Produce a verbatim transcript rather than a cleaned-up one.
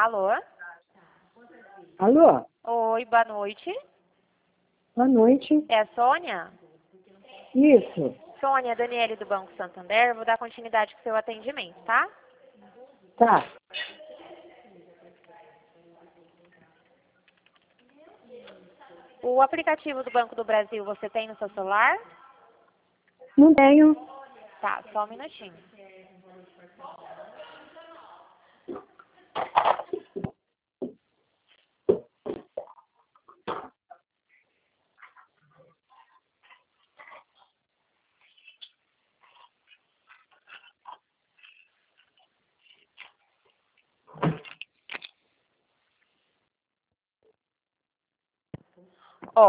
Alô? Alô? Oi, boa noite. Boa noite. É a Sônia? Isso. Sônia, Daniele do Banco Santander. Vou dar continuidade com o seu atendimento, tá? Tá. O aplicativo do Banco do Brasil você tem no seu celular? Não tenho. Tá, só um minutinho.